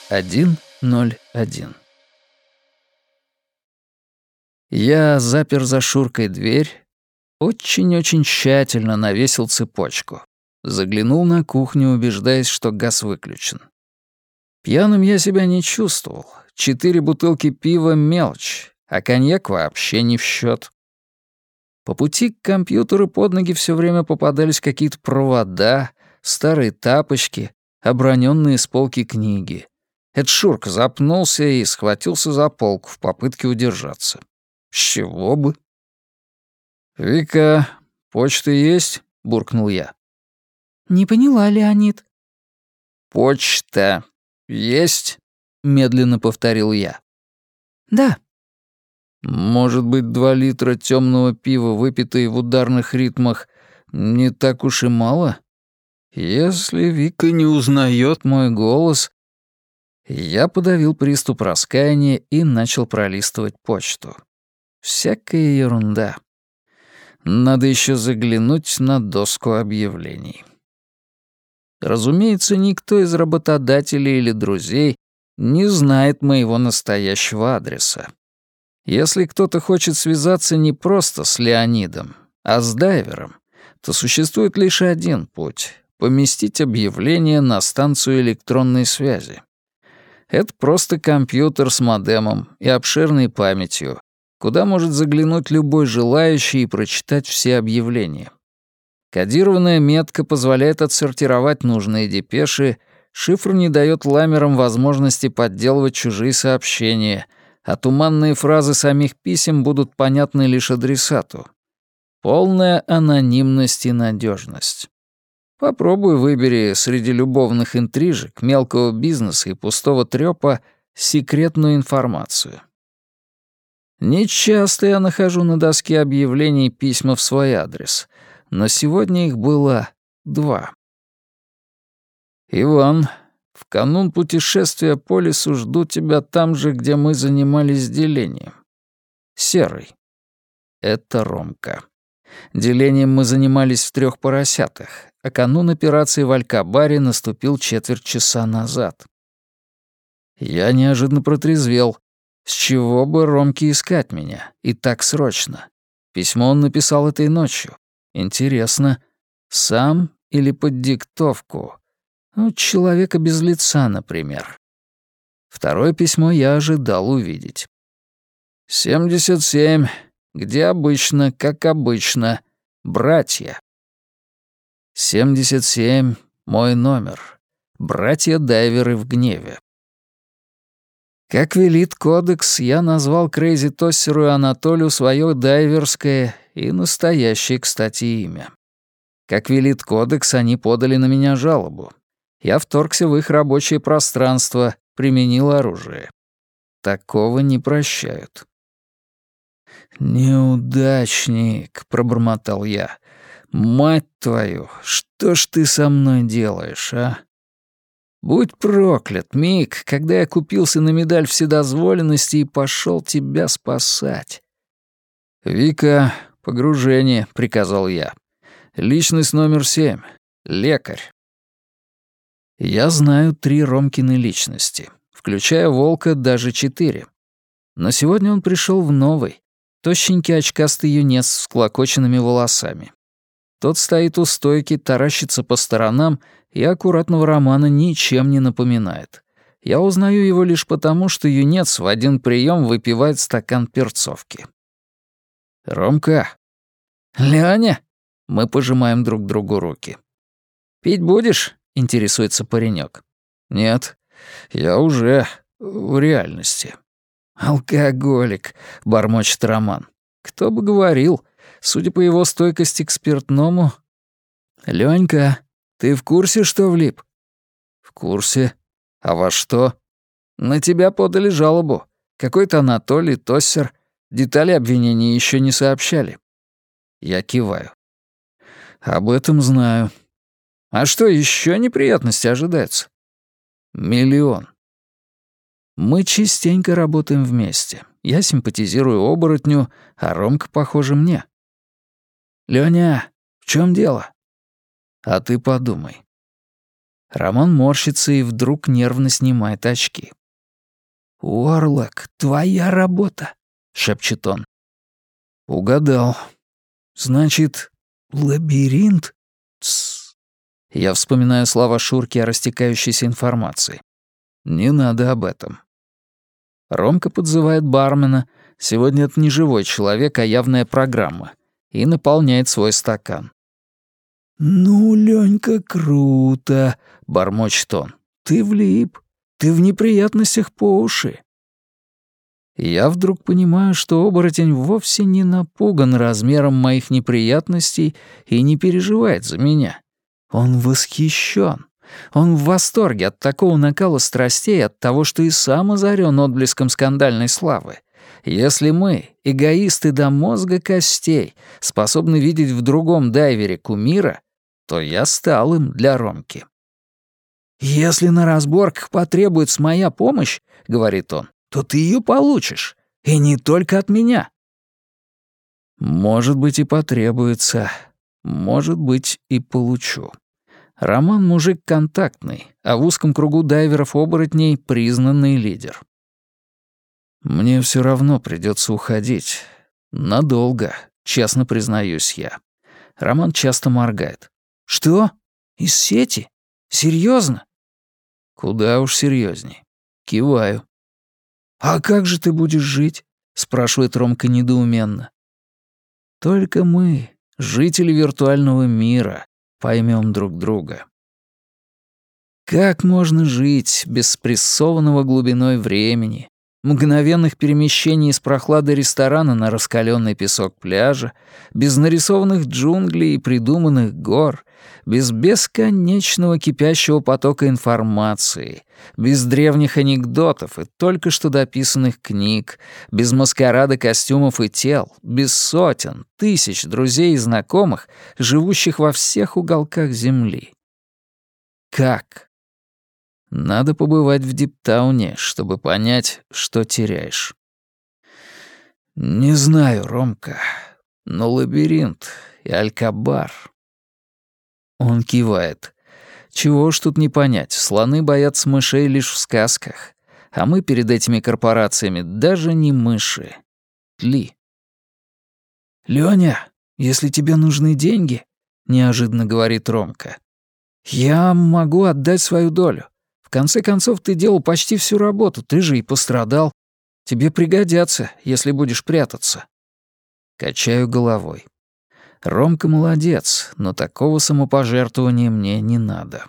001. Я запер за Шуркой дверь, очень-очень тщательно навесил цепочку. Заглянул на кухню, убеждаясь, что газ выключен. Пьяным я себя не чувствовал. 4 бутылки пива — мелочь, а коньяк вообще не в счет. По пути к компьютеру под ноги все время попадались какие-то провода, старые тапочки, оброненные с полки книги. Эд Шурка запнулся и схватился за полку в попытке удержаться. С чего бы? «Вика, почта есть?» — буркнул я. «Не поняла, Леонид». «Почта есть?» — медленно повторил я. «Да». «Может быть, 2 литра темного пива, выпитые в ударных ритмах, не так уж и мало? Если Вика не узнает мой голос...» Я подавил приступ раскаяния и начал пролистывать почту. Всякая ерунда. Надо еще заглянуть на доску объявлений. Разумеется, никто из работодателей или друзей не знает моего настоящего адреса. Если кто-то хочет связаться не просто с Леонидом, а с дайвером, то существует лишь один путь — поместить объявление на станцию электронной связи. Это просто компьютер с модемом и обширной памятью, куда может заглянуть любой желающий и прочитать все объявления. Кодированная метка позволяет отсортировать нужные депеши, шифр не дает ламерам возможности подделывать чужие сообщения, а туманные фразы самих писем будут понятны лишь адресату. Полная анонимность и надежность. Попробуй выбери среди любовных интрижек, мелкого бизнеса и пустого трёпа секретную информацию. Нечасто я нахожу на доске объявлений письма в свой адрес, но сегодня их было 2. «Иван, в канун путешествия по лесу жду тебя там же, где мы занимались делением. Серый». Это Ромка. Делением мы занимались в 3 поросятах, а канун операции в Алькабаре наступил 4 часа назад. Я неожиданно протрезвел. С чего бы Ромке искать меня? И так срочно. Письмо он написал этой ночью. Интересно, сам или под диктовку? Ну, человека без лица, например. Второе письмо я ожидал увидеть. 77. Где обычно, как обычно. Братья. 77. Мой номер. Братья-дайверы в гневе. Как велит кодекс, я назвал Крейзи Тоссеру и Анатолию свое дайверское и настоящее, кстати, имя. Как велит кодекс, они подали на меня жалобу. Я вторгся в их рабочее пространство, применил оружие. Такого не прощают. «Неудачник», — пробормотал я. «Мать твою, что ж ты со мной делаешь, а?» Будь проклят, миг, когда я купился на медаль вседозволенности и пошел тебя спасать. «Вика, погружение», — приказал я. «Личность номер 7. Лекарь». Я знаю 3 Ромкины личности, включая Волка даже 4. Но сегодня он пришел в новый, тощенький очкастый юнец с всклокоченными волосами. Тот стоит у стойки, таращится по сторонам и аккуратного Романа ничем не напоминает. Я узнаю его лишь потому, что юнец в один прием выпивает стакан перцовки. «Ромка». «Ляня?» Мы пожимаем друг другу руки. «Пить будешь?» — интересуется паренек. «Нет, я уже в реальности». «Алкоголик», — бормочет Роман. «Кто бы говорил, судя по его стойкости к спиртному...» «Лёнька, ты в курсе, что влип?» «В курсе. А во что?» «На тебя подали жалобу. Какой-то Анатолий Тоссер. Детали обвинения еще не сообщали». Я киваю. «Об этом знаю. А что, еще неприятности ожидаются?» «Миллион». Мы частенько работаем вместе. Я симпатизирую оборотню, а Ромка, похоже, мне. «Лёня, в чем дело?» «А ты подумай. Роман морщится и вдруг нервно снимает очки. «Уорлок, твоя работа», — шепчет он. «Угадал. Значит, лабиринт?» «Тссс». Я вспоминаю слова Шурки о растекающейся информации. «Не надо об этом». Ромка подзывает бармена, сегодня это не живой человек, а явная программа, и наполняет свой стакан. «Ну, Лёнька, круто», — бормочет он. «Ты влип. Ты в неприятностях по уши». Я вдруг понимаю, что оборотень вовсе не напуган размером моих неприятностей и не переживает за меня. Он восхищен. Он в восторге от такого накала страстей, от того, что и сам озарен отблеском скандальной славы. Если мы, эгоисты до мозга костей, способны видеть в другом дайвере кумира, то я стал им для Ромки. «Если на разборках потребуется моя помощь, — говорит он, — то ты ее получишь, и не только от меня». Может быть, и потребуется, может быть, и получу. Роман мужик контактный, а в узком кругу дайверов-оборотней признанный лидер. Мне все равно придется уходить. Надолго, честно признаюсь я. Роман часто моргает. «Что? Из сети? Серьезно?» Куда уж серьезней. Киваю. «А как же ты будешь жить?» — спрашивает Ромка недоуменно. Только мы, жители виртуального мира, поймем друг друга. Как можно жить без спрессованного глубиной времени, мгновенных перемещений из прохлады ресторана на раскаленный песок пляжа, без нарисованных джунглей и придуманных гор, без бесконечного кипящего потока информации, без древних анекдотов и только что дописанных книг, без маскарада костюмов и тел, без сотен, тысяч друзей и знакомых, живущих во всех уголках Земли? Как? Надо побывать в Диптауне, чтобы понять, что теряешь. Не знаю, Ромка, но лабиринт и Алькабар. Он кивает. Чего уж тут не понять, слоны боятся мышей лишь в сказках, а мы перед этими корпорациями даже не мыши. Тли. «Лёня, если тебе нужны деньги, — неожиданно говорит Ромка, — я могу отдать свою долю. В конце концов, ты делал почти всю работу, ты же и пострадал. Тебе пригодятся, если будешь прятаться». Качаю головой. Ромка молодец, но такого самопожертвования мне не надо.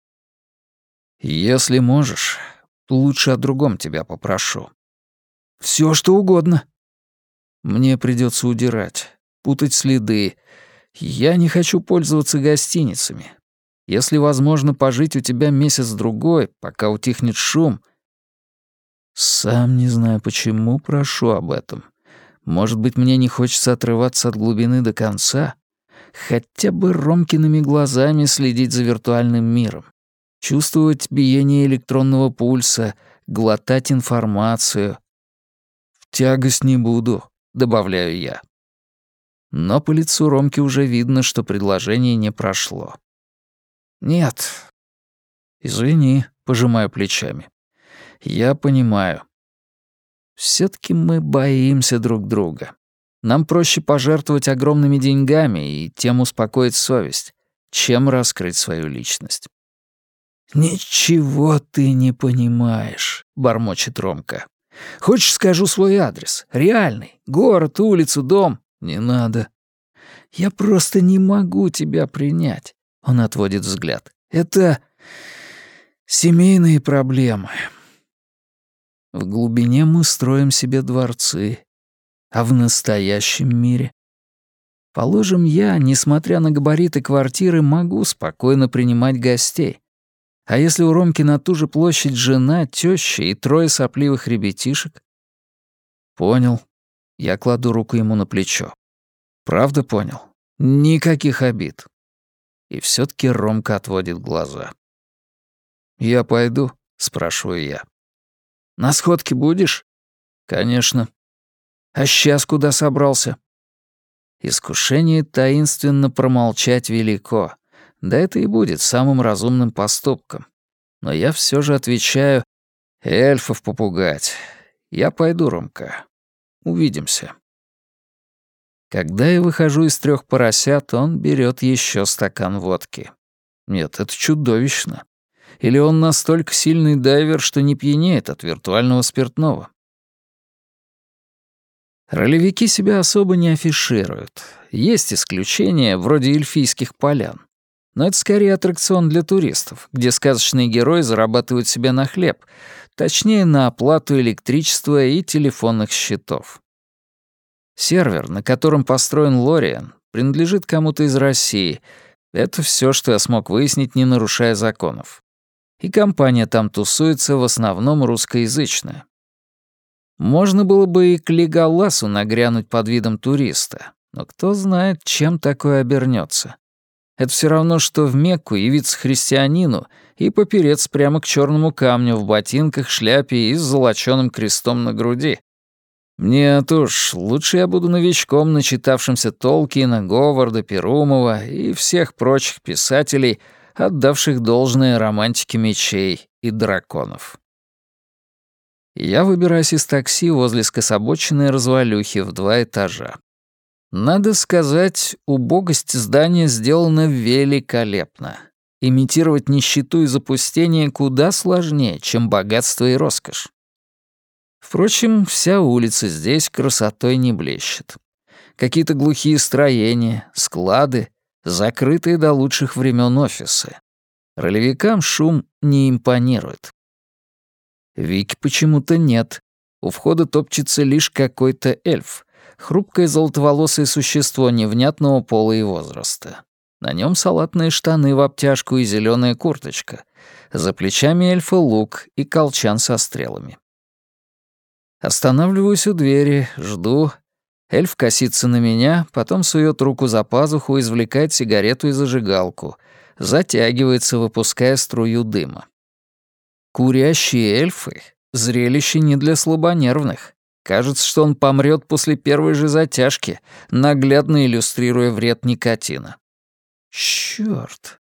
Если можешь, лучше о другом тебя попрошу. Всё, что угодно. Мне придётся удирать, путать следы. Я не хочу пользоваться гостиницами. Если возможно пожить у тебя месяц-другой, пока утихнет шум. Сам не знаю, почему прошу об этом. Может быть, мне не хочется отрываться от глубины до конца? Хотя бы Ромкиными глазами следить за виртуальным миром. Чувствовать биение электронного пульса, глотать информацию. В тягость не буду, добавляю я. Но по лицу Ромки уже видно, что предложение не прошло. «Нет». «Извини», — пожимаю плечами. «Я понимаю. Все-таки мы боимся друг друга. Нам проще пожертвовать огромными деньгами и тем успокоить совесть, чем раскрыть свою личность». «Ничего ты не понимаешь», — бормочет Ромка. «Хочешь, скажу свой адрес? Реальный. Город, улицу, дом. Не надо. Я просто не могу тебя принять». Он отводит взгляд. «Это семейные проблемы. В глубине мы строим себе дворцы, а в настоящем мире? Положим, я, несмотря на габариты квартиры, могу спокойно принимать гостей. А если у Ромки на ту же площадь жена, теща и 3 сопливых ребятишек?» «Понял». Я кладу руку ему на плечо. «Правда понял? Никаких обид». И все-таки Ромка отводит глаза. «Я пойду?» — спрашиваю я. «На сходке будешь?» «Конечно». «А сейчас куда собрался?» Искушение таинственно промолчать велико. Да это и будет самым разумным поступком. Но я все же отвечаю: эльфов попугать. Я пойду, Ромка. Увидимся. Когда я выхожу из 3 поросят, он берет еще стакан водки. Нет, это чудовищно. Или он настолько сильный дайвер, что не пьянеет от виртуального спиртного. Ролевики себя особо не афишируют. Есть исключения, вроде эльфийских полян. Но это скорее аттракцион для туристов, где сказочные герои зарабатывают себе на хлеб, точнее, на оплату электричества и телефонных счетов. Сервер, на котором построен Лориан, принадлежит кому-то из России. Это все, что я смог выяснить, не нарушая законов. И компания там тусуется в основном русскоязычная. Можно было бы и к Леголасу нагрянуть под видом туриста, но кто знает, чем такое обернется. Это все равно, что в Мекку явиться христианину и попереться прямо к черному камню в ботинках, шляпе и с золочёным крестом на груди. Нет уж, лучше я буду новичком, начитавшимся Толкиена, Говарда, Перумова и всех прочих писателей, отдавших должное романтике мечей и драконов. Я выбираюсь из такси возле скособоченной развалюхи в 2 этажа. Надо сказать, убогость здания сделана великолепно. Имитировать нищету и запустение куда сложнее, чем богатство и роскошь. Впрочем, вся улица здесь красотой не блещет. Какие-то глухие строения, склады, закрытые до лучших времен офисы. Ролевикам шум не импонирует. Вики почему-то нет. У входа топчется лишь какой-то эльф, хрупкое золотоволосое существо невнятного пола и возраста. На нем салатные штаны в обтяжку и зеленая курточка. За плечами эльфа лук и колчан со стрелами. Останавливаюсь у двери, жду. Эльф косится на меня, потом сует руку за пазуху, извлекает сигарету и зажигалку, затягивается, выпуская струю дыма. Курящие эльфы — зрелище не для слабонервных. Кажется, что он помрет после первой же затяжки, наглядно иллюстрируя вред никотина. Чёрт.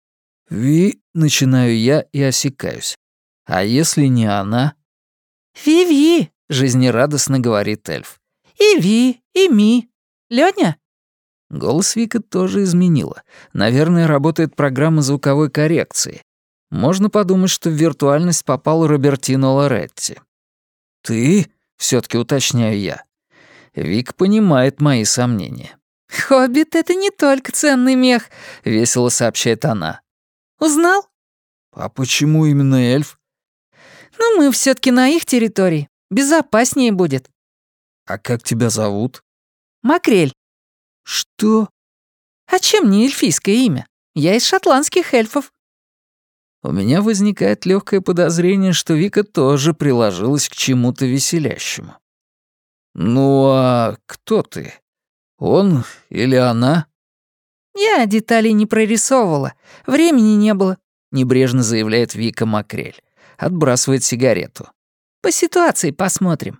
Начинаю я и осекаюсь. А если не она? «Ви-ви», — жизнерадостно говорит эльф. «И Ви, и Ми. Лёня?» Голос Вика тоже изменила. Наверное, работает программа звуковой коррекции. Можно подумать, что в виртуальность попал Робертино Лоретти. «Ты?» — всё-таки уточняю я. Вик понимает мои сомнения. «Хоббит — это не только ценный мех», — весело сообщает она. «Узнал? «А почему именно эльф?» Ну, мы всё-таки на их территории. Безопаснее будет». «А как тебя зовут?» «Макрель». «Что?» «А чем не эльфийское имя? Я из шотландских эльфов». У меня возникает легкое подозрение, что Вика тоже приложилась к чему-то веселящему. «Ну а кто ты? Он или она?» «Я деталей не прорисовывала. Времени не было», — небрежно заявляет Вика Макрель. Отбрасывает сигарету. «По ситуации посмотрим».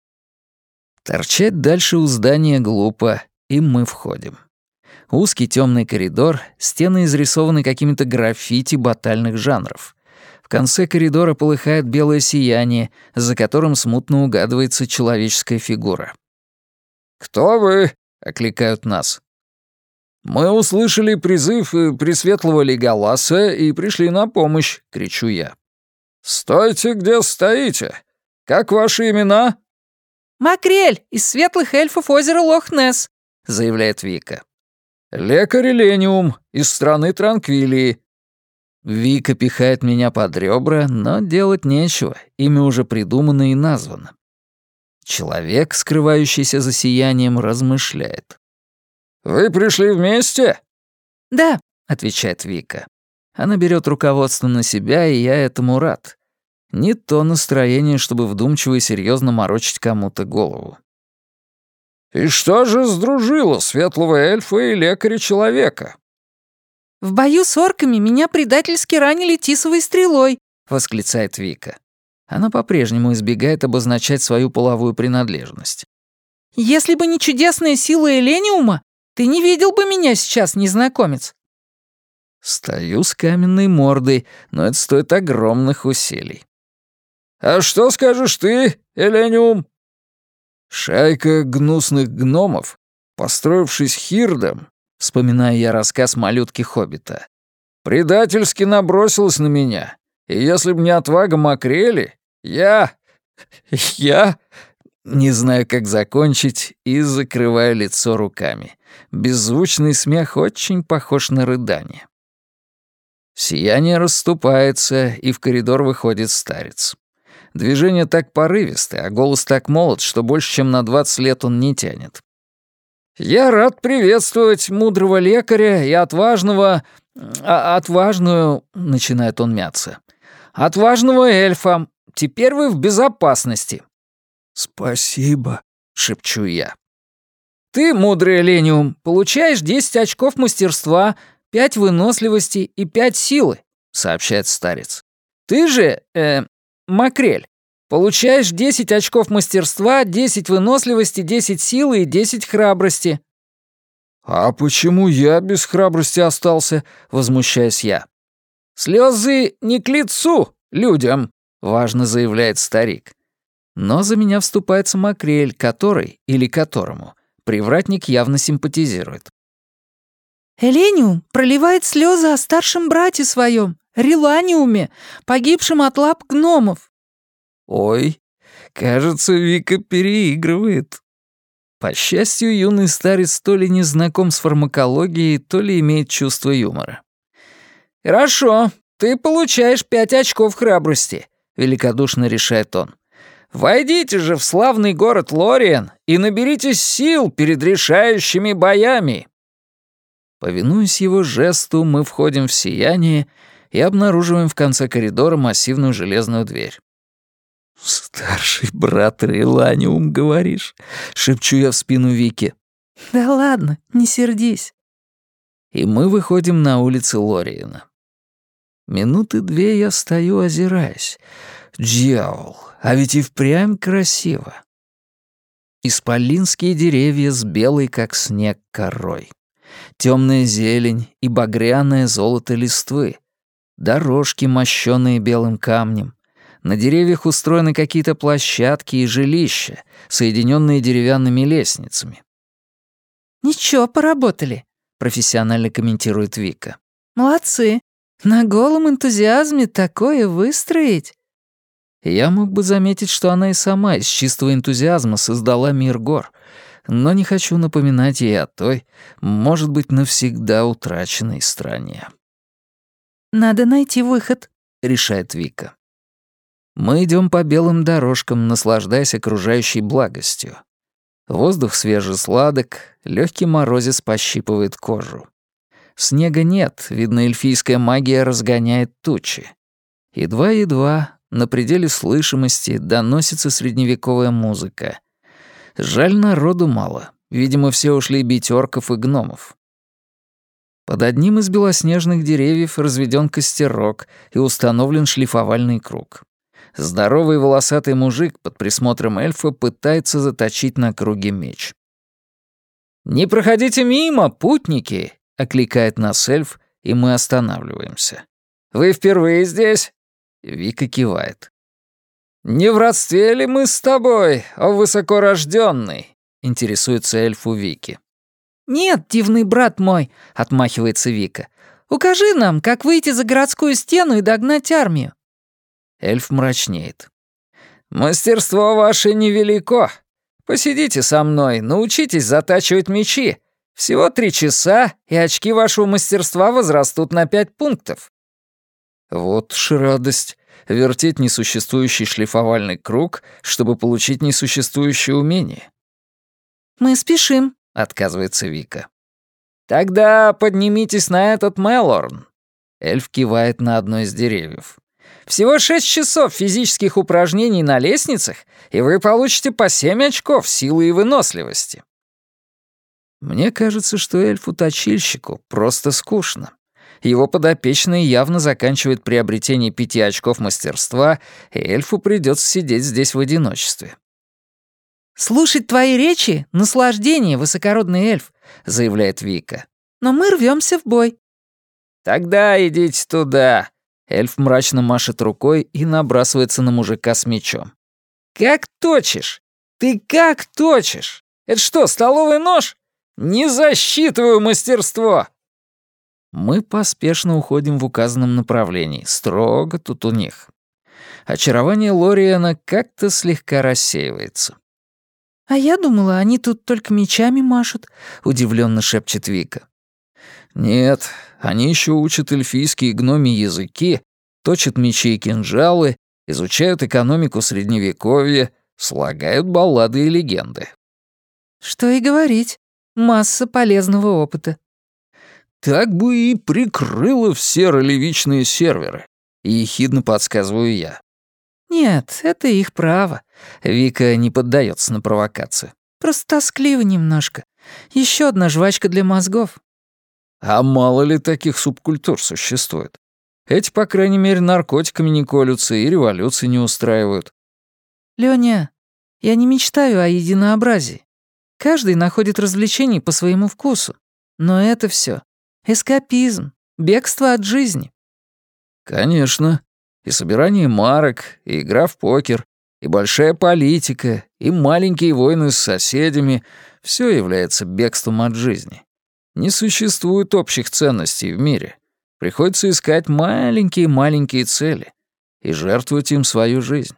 Торчать дальше у здания глупо, и мы входим. Узкий темный коридор, стены изрисованы какими-то граффити батальных жанров. В конце коридора полыхает белое сияние, за которым смутно угадывается человеческая фигура. «Кто вы?» — окликают нас. «Мы услышали призыв Пресветлого Леголаса и пришли на помощь», — кричу я. «Стойте, где стоите! Как ваши имена?» «Макрель из светлых эльфов озера Лох-Несс», — заявляет Вика. «Лекарь Элениум из страны Транквилии». Вика пихает меня под ребра, но делать нечего, имя уже придумано и названо. Человек, скрывающийся за сиянием, размышляет. «Вы пришли вместе?» «Да», — отвечает Вика. Она берет руководство на себя, и я этому рад. Не то настроение, чтобы вдумчиво и серьезно морочить кому-то голову. «И что же сдружило светлого эльфа и лекаря-человека?» «В бою с орками меня предательски ранили тисовой стрелой», — восклицает Вика. Она по-прежнему избегает обозначать свою половую принадлежность. «Если бы не чудесная сила Элениума, ты не видел бы меня сейчас, незнакомец». Стою с каменной мордой, но это стоит огромных усилий. «А что скажешь ты, Элениум?» «Шайка гнусных гномов, построившись хирдом», вспоминая я рассказ малютки-хоббита, «предательски набросилась на меня, и если б не отвага Макрели, я... Не знаю, как закончить, и закрываю лицо руками. Беззвучный смех очень похож на рыдание. Сияние расступается, и в коридор выходит старец. Движение так порывистое, а голос так молод, что больше, чем на 20 лет он не тянет. «Я рад приветствовать мудрого лекаря и отважного... отважную...» — начинает он мяться. «Отважного эльфа. Теперь вы в безопасности». «Спасибо», — шепчу я. «Ты, мудрый Элениум, получаешь 10 очков мастерства, 5 выносливости и 5 силы», — сообщает старец. «Ты же, Макрель, получаешь 10 очков мастерства, 10 выносливости, 10 силы и 10 храбрости». «А почему я без храбрости остался?» — возмущаюсь я. «Слезы не к лицу людям», — важно заявляет старик. Но за меня вступается Макрель, который, или которому, привратник явно симпатизирует. Элениум проливает слезы о старшем брате своем, Реланиуме, погибшем от лап гномов. Ой, кажется, Вика переигрывает. По счастью, юный старец то ли не знаком с фармакологией, то ли имеет чувство юмора. «Хорошо, ты получаешь 5 очков храбрости», — великодушно решает он. «Войдите же в славный город Лориен и наберитесь сил перед решающими боями». Повинуясь его жесту, мы входим в сияние и обнаруживаем в конце коридора массивную железную дверь. «Старший брат Реланиум, говоришь?» — шепчу я в спину Вики. «Да ладно, не сердись». И мы выходим на улицы Лориена. Минуты 2 я стою, озираясь. Дьявол, а ведь и впрямь красиво. Исполинские деревья с белой, как снег, корой. Темная зелень и багряное золото листвы. Дорожки, мощёные белым камнем. На деревьях устроены какие-то площадки и жилища, соединенные деревянными лестницами. «Ничего, поработали», — профессионально комментирует Вика. «Молодцы. На голом энтузиазме такое выстроить». Я мог бы заметить, что она и сама из чистого энтузиазма создала мир гор, но не хочу напоминать ей о той, может быть, навсегда утраченной стране. «Надо найти выход», — решает Вика. Мы идем по белым дорожкам, наслаждаясь окружающей благостью. Воздух свежий-сладок, легкий морозец пощипывает кожу. Снега нет, видно, эльфийская магия разгоняет тучи. Едва-едва, на пределе слышимости, доносится средневековая музыка. Жаль, народу мало. Видимо, все ушли бить орков и гномов. Под одним из белоснежных деревьев разведен костерок и установлен шлифовальный круг. Здоровый волосатый мужик под присмотром эльфа пытается заточить на круге меч. «Не проходите мимо, путники!» — окликает нас эльф, и мы останавливаемся. «Вы впервые здесь?» Вика кивает. «Не в родстве ли мы с тобой, о высокорожденный?» — интересуется эльф у Вики. «Нет, дивный брат мой», — отмахивается Вика. «Укажи нам, как выйти за городскую стену и догнать армию». Эльф мрачнеет. «Мастерство ваше невелико. Посидите со мной, научитесь затачивать мечи. Всего 3 часа, и очки вашего мастерства возрастут на 5 пунктов». Вот уж радость. Вертеть несуществующий шлифовальный круг, чтобы получить несуществующее умение. «Мы спешим», — отказывается Вика. «Тогда поднимитесь на этот Мэлорн». Эльф кивает на одно из деревьев. «Всего 6 часов физических упражнений на лестницах, и вы получите по 7 очков силы и выносливости». Мне кажется, что эльфу-точильщику просто скучно. Его подопечный явно заканчивает приобретение 5 очков мастерства, и эльфу придется сидеть здесь в одиночестве. «Слушать твои речи — наслаждение, высокородный эльф», — заявляет Вика. «Но мы рвемся в бой». Тогда идите туда». Эльф мрачно машет рукой и набрасывается на мужика с мечом. «Как точишь? Ты как точишь? Это что, столовый нож? Не засчитываю мастерство!» Мы поспешно уходим в указанном направлении. Строго тут у них. Очарование Лориана как-то слегка рассеивается. «А я думала, они тут только мечами машут», — удивленно шепчет Вика. «Нет, они еще учат эльфийские и гномьи языки, точат мечи и кинжалы, изучают экономику Средневековья, слагают баллады и легенды». «Что и говорить. Масса полезного опыта». «Так бы и прикрыло все ролевичные серверы», — ехидно подсказываю я. «Нет, это их право». Вика не поддается на провокацию. «Просто тоскливо немножко. Еще одна жвачка для мозгов». А мало ли таких субкультур существует? Эти, по крайней мере, наркотиками не колются и революции не устраивают. «Лёня, я не мечтаю о единообразии. Каждый находит развлечений по своему вкусу. Но это все эскапизм, бегство от жизни». Конечно. И собирание марок, и игра в покер, и большая политика, и маленькие войны с соседями — все является бегством от жизни. Не существует общих ценностей в мире. Приходится искать маленькие-маленькие цели и жертвовать им свою жизнь.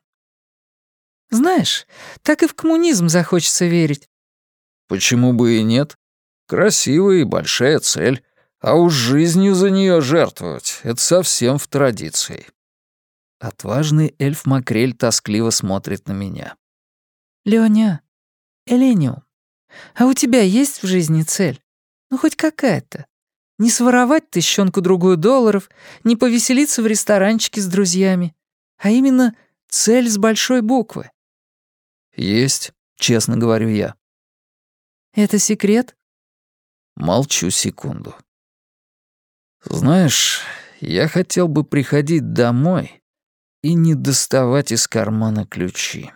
«Знаешь, так и в коммунизм захочется верить». Почему бы и нет? Красивая и большая цель. А уж жизнью за нее жертвовать — это совсем в традиции. Отважный эльф Макрель тоскливо смотрит на меня. «Лёня, Элениум, а у тебя есть в жизни цель? Ну, хоть какая-то. Не своровать тыщёнку-другую долларов, не повеселиться в ресторанчике с друзьями, а именно цель с большой буквы». «Есть», — честно говорю я. «Это секрет?» Молчу секунду. «Знаешь, я хотел бы приходить домой и не доставать из кармана ключи».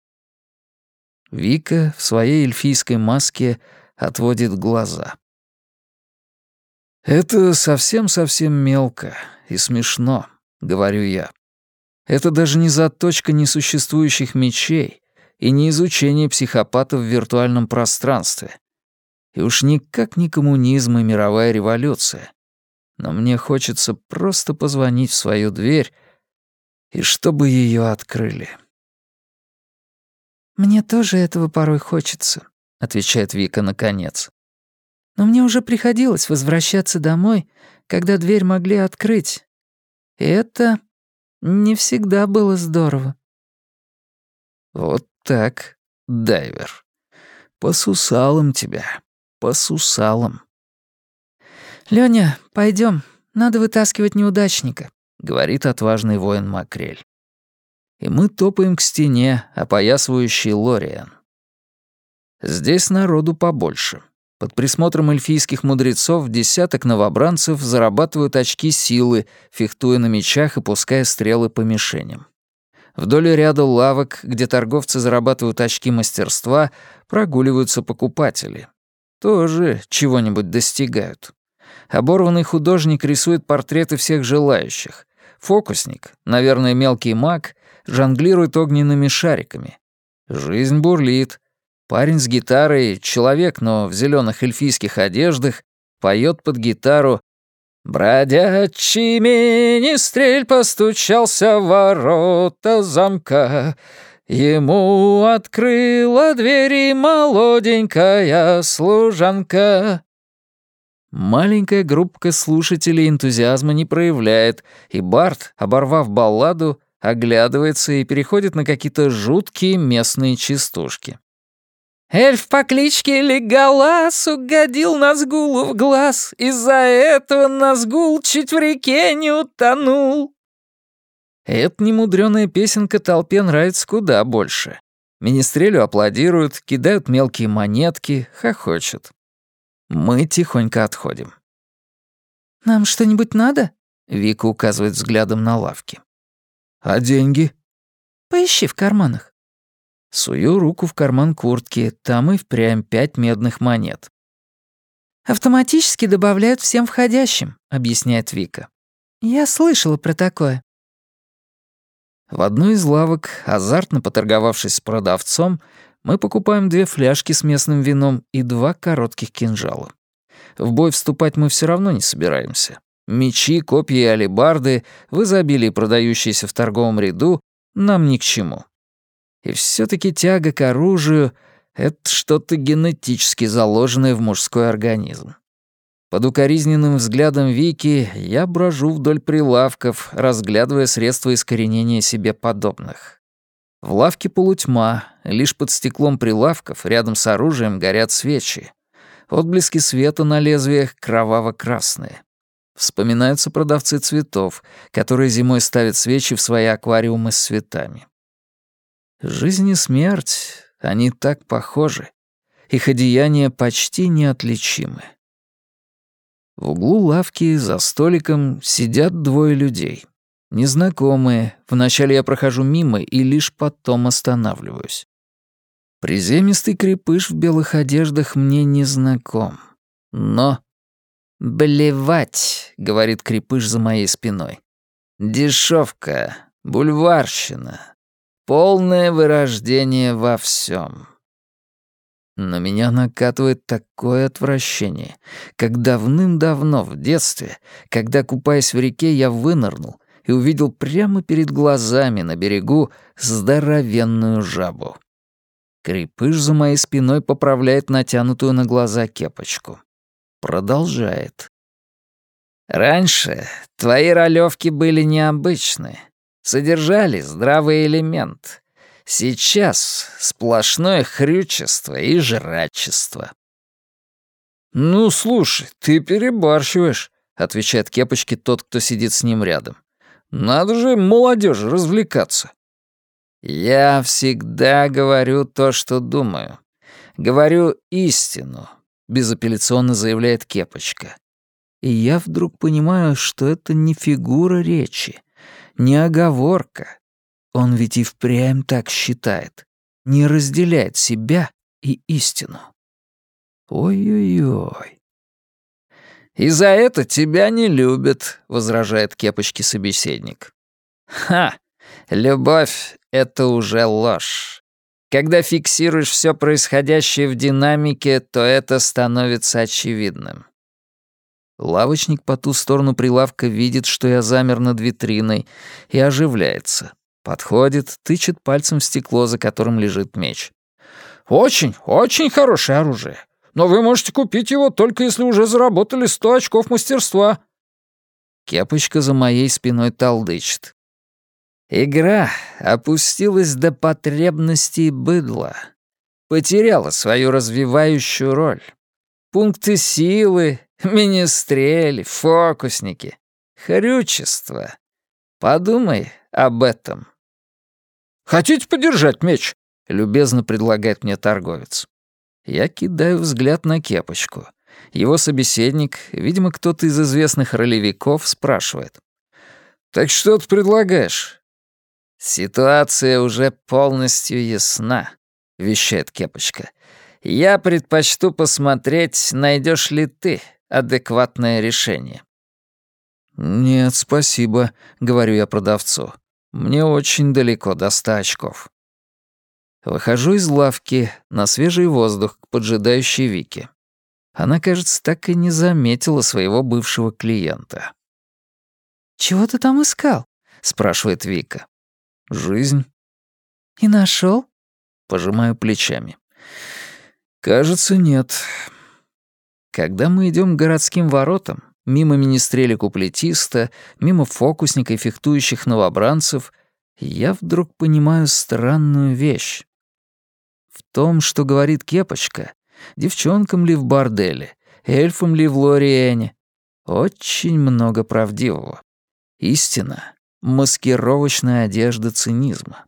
Вика в своей эльфийской маске отводит глаза. «Это совсем-совсем мелко и смешно», — говорю я. «Это даже не заточка несуществующих мечей и не изучение психопатов в виртуальном пространстве. И уж никак не коммунизм и мировая революция. Но мне хочется просто позвонить в свою дверь, и чтобы ее открыли». «Мне тоже этого порой хочется», — отвечает Вика наконец. «Но мне уже приходилось возвращаться домой, когда дверь могли открыть. И это не всегда было здорово». «Вот так, дайвер. По сусалам тебя, по сусалам». «Лёня, пойдём, надо вытаскивать неудачника», — говорит отважный воин Макрель. И мы топаем к стене, опоясывающей Лориан. Здесь народу побольше. Под присмотром эльфийских мудрецов десяток новобранцев зарабатывают очки силы, фехтуя на мечах и пуская стрелы по мишеням. Вдоль ряда лавок, где торговцы зарабатывают очки мастерства, прогуливаются покупатели. Тоже чего-нибудь достигают. Оборванный художник рисует портреты всех желающих. Фокусник, наверное, мелкий маг, жонглирует огненными шариками. Жизнь бурлит. Парень с гитарой, человек, но в зеленых эльфийских одеждах, поет под гитару «Бродячий министрель постучался в ворота замка. Ему открыла двери молоденькая служанка». Маленькая группка слушателей энтузиазма не проявляет, и Барт, оборвав балладу, оглядывается и переходит на какие-то жуткие местные частушки. «Эльф по кличке Леголас угодил Назгулу в глаз, из-за этого Назгул чуть в реке не утонул». Эта немудрёная песенка толпе нравится куда больше. Министрелю аплодируют, кидают мелкие монетки, хохочут. Мы тихонько отходим. «Нам что-нибудь надо?» — Вика указывает взглядом на лавки. «А деньги?» «Поищи в карманах». Сую руку в карман куртки, там и впрямь 5 медных монет. «Автоматически добавляют всем входящим», — объясняет Вика. «Я слышала про такое». В одной из лавок, азартно поторговавшись с продавцом, мы покупаем 2 фляжки с местным вином и 2 коротких кинжала. В бой вступать мы все равно не собираемся. Мечи, копья и алебарды, в изобилии продающиеся в торговом ряду, нам ни к чему. И все-таки тяга к оружию — это что-то генетически заложенное в мужской организм. Под укоризненным взглядом Вики я брожу вдоль прилавков, разглядывая средства искоренения себе подобных. В лавке полутьма, лишь под стеклом прилавков рядом с оружием горят свечи. Отблески света на лезвиях кроваво-красные. Вспоминаются продавцы цветов, которые зимой ставят свечи в свои аквариумы с цветами. Жизнь и смерть, они так похожи. Их одеяния почти неотличимы. В углу лавки за столиком сидят 2 людей. Незнакомые, вначале я прохожу мимо и лишь потом останавливаюсь. Приземистый крепыш в белых одеждах мне не знаком. Но... «Блевать», — говорит крепыш за моей спиной. «Дешевка, бульварщина, полное вырождение во всем». Но меня накатывает такое отвращение, как давным-давно в детстве, когда, купаясь в реке, я вынырнул и увидел прямо перед глазами на берегу здоровенную жабу. Крепыш за моей спиной поправляет натянутую на глаза кепочку. Продолжает. «Раньше твои ролевки были необычны, содержали здравый элемент. Сейчас сплошное хрючество и жрачество». «Ну, слушай, ты перебарщиваешь», — отвечает кепочке тот, кто сидит с ним рядом. «Надо же молодежи развлекаться». «Я всегда говорю то, что думаю. Говорю истину», — безапелляционно заявляет кепочка. И я вдруг понимаю, что это не фигура речи, не оговорка. Он ведь и впрямь так считает, не разделяет себя и истину. Ой-ой-ой. «И за это тебя не любят», — возражает кепочке собеседник. «Ха! Любовь — это уже ложь. Когда фиксируешь все происходящее в динамике, то это становится очевидным». Лавочник по ту сторону прилавка видит, что я замер над витриной, и оживляется. Подходит, тычет пальцем в стекло, за которым лежит меч. «Очень, очень хорошее оружие. Но вы можете купить его только если уже заработали 100 очков мастерства». Кепочка за моей спиной толдычит. «Игра опустилась до потребностей быдла. Потеряла свою развивающую роль. Пункты силы, министрели, фокусники, хрючество. Подумай об этом». «Хотите подержать меч?» — любезно предлагает мне торговец. Я кидаю взгляд на кепочку. Его собеседник, видимо, кто-то из известных ролевиков, спрашивает. «Так что ты предлагаешь?» «Ситуация уже полностью ясна», — вещает кепочка. «Я предпочту посмотреть, найдешь ли ты адекватное решение». «Нет, спасибо», — говорю я продавцу. «Мне очень далеко до 100 очков». Выхожу из лавки на свежий воздух к поджидающей Вике. Она, кажется, так и не заметила своего бывшего клиента. «Чего ты там искал?» — спрашивает Вика. «Жизнь». «И нашел?» Пожимаю плечами. «Кажется, нет». Когда мы идем к городским воротам, мимо министреля-куплетиста, мимо фокусника и фехтующих новобранцев, я вдруг понимаю странную вещь. В том, что говорит кепочка, девчонкам ли в борделе, эльфам ли в Лориэне, очень много правдивого. Истина — маскировочная одежда цинизма.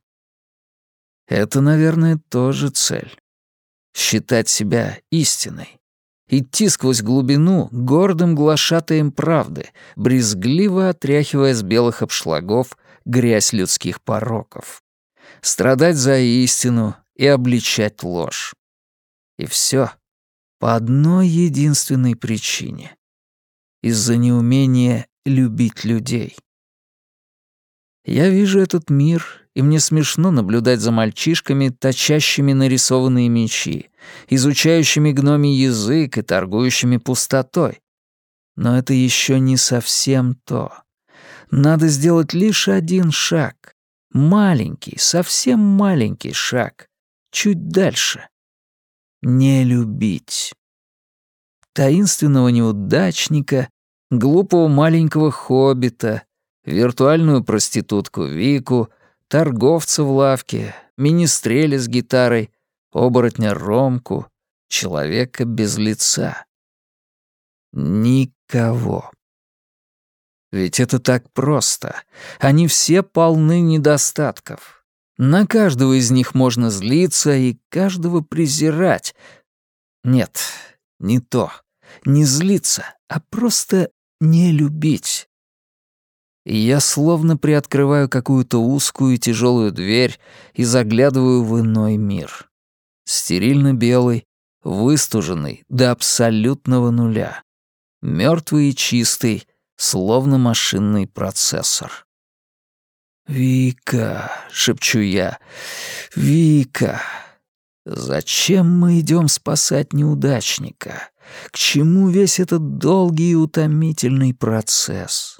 Это, наверное, тоже цель. Считать себя истиной. Идти сквозь глубину гордым глашатаем правды, брезгливо отряхивая с белых обшлагов грязь людских пороков. Страдать за истину и обличать ложь. И все По одной единственной причине. Из-за неумения любить людей. Я вижу этот мир, и мне смешно наблюдать за мальчишками, точащими нарисованные мечи, изучающими гномий язык и торгующими пустотой. Но это еще не совсем то. Надо сделать лишь один шаг. Маленький, совсем маленький шаг. Чуть дальше. Не любить. Таинственного неудачника, глупого маленького хоббита, виртуальную проститутку Вику, торговца в лавке, министреля с гитарой, оборотня Ромку, человека без лица. Никого. Ведь это так просто. Они все полны недостатков. На каждого из них можно злиться и каждого презирать. Нет, не то. Не злиться, а просто не любить. И я словно приоткрываю какую-то узкую и тяжелую дверь и заглядываю в иной мир. Стерильно белый, выстуженный до абсолютного нуля. Мертвый и чистый, словно машинный процессор. «Вика», — шепчу я, — «Вика, зачем мы идем спасать неудачника? К чему весь этот долгий и утомительный процесс?»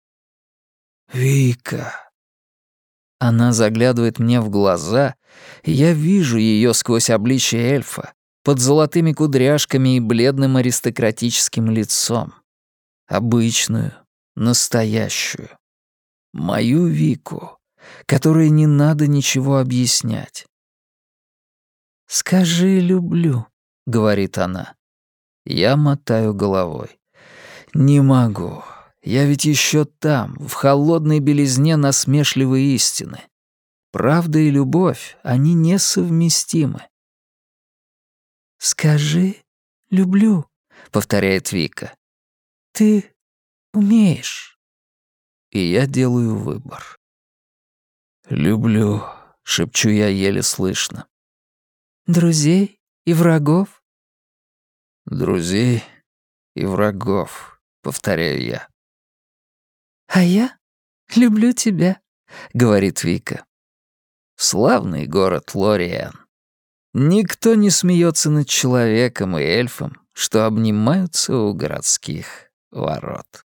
«Вика». Она заглядывает мне в глаза, и я вижу ее сквозь обличье эльфа, под золотыми кудряшками и бледным аристократическим лицом. Обычную, настоящую. Мою Вику, которой не надо ничего объяснять. «Скажи, люблю», — говорит она. Я мотаю головой. «Не могу. Я ведь еще там, в холодной белизне насмешливой истины. Правда и любовь, они несовместимы». «Скажи, люблю», — повторяет Вика. «Ты умеешь». И я делаю выбор. «Люблю», — шепчу я еле слышно. «Друзей и врагов?» «Друзей и врагов», — повторяю я. «А я люблю тебя», — говорит Вика. Славный город Лориан. Никто не смеется над человеком и эльфом, что обнимаются у городских ворот.